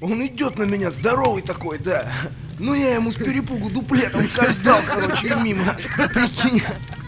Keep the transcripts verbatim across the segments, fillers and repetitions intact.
Он идет на меня, здоровый такой, да. Ну я ему с перепугу дуплетом как дал, короче, и мимо. Прикинь.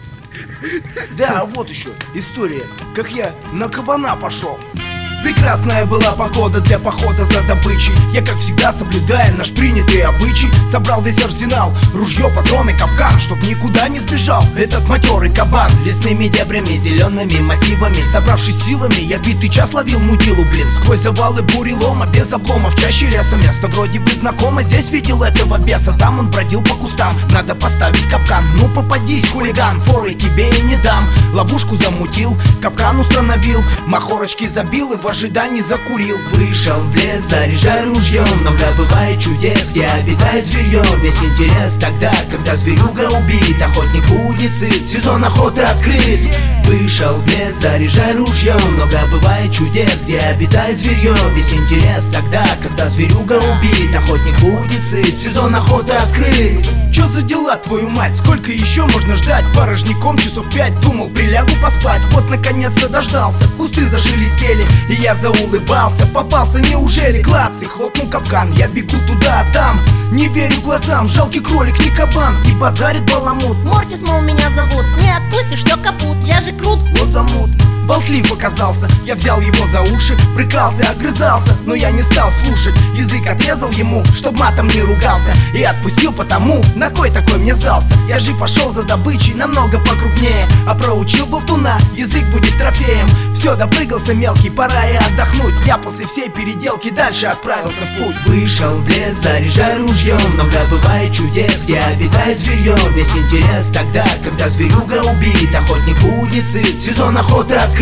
Да, вот еще история, как я на кабана пошел. Прекрасная была погода для похода за добычей. Я, как всегда, соблюдая наш принятый обычай, собрал весь арсенал, ружье, патроны, капкан, чтоб никуда не сбежал этот матерый кабан. Лесными дебрями, зелеными массивами, собравшись силами, я битый час ловил мудилу, блин. Сквозь завалы бурелома, без обломов, чаще леса. Место вроде бы знакомо, здесь видел этого беса. Там он бродил по кустам, надо поставить капкан. Ну попадись, хулиган, форы тебе и не дам. Ловушку замутил, капкан установил, махорочки забил и в ожидании закурил. Вышел в лес, заряжай ружьем. Много бывает чудес, где обитает зверье. Весь интерес тогда, когда зверюга убит. Охотник будет сыт, сезон охоты открыт. Вышел в лес, заряжай ружьем. Много бывает чудес, где обитает зверье. Весь интерес тогда, когда зверюга убит. Охотник будет сыт, сезон охоты открыт. Чё за дела, твою мать? Сколько еще можно ждать? Порожняком часов пять думал, прилягу поспать. Вот наконец-то дождался, кусты зашелестели, и я заулыбался. Попался, неужели? Клац, и хлопнул капкан. Я бегу туда, там, не верю глазам. Жалкий кролик, не кабан, и базарит баламут. Мортис, мол, меня зовут. Не отпустишь, все капут, я же крут. Лозамут болтлив оказался, я взял его за уши, брыкался, огрызался, но я не стал слушать. Язык отрезал ему, чтоб матом не ругался, и отпустил потому, на кой такой мне сдался. Я же пошел за добычей намного покрупнее, а проучил болтуна, язык будет трофеем. Все, допрыгался мелкий, пора и отдохнуть. Я после всей переделки дальше отправился в путь. Вышел в лес, заряжай ружьем. Много бывает чудес, где обитает зверье. Весь интерес тогда, когда зверюга убит. Охотник будет сыт, сезон охоты открыт.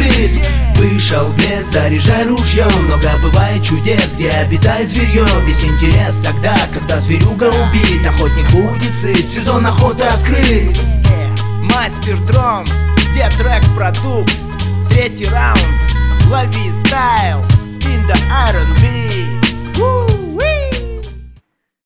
Вышел в лес, заряжай ружьем. Много бывает чудес, где обитает зверье. Весь интерес тогда, когда зверюга убит. Охотник будет сыт, сезон охоты открыт. Мастер дрон, где трек продукт? Третий раунд, лови стайл, in the ар энд би.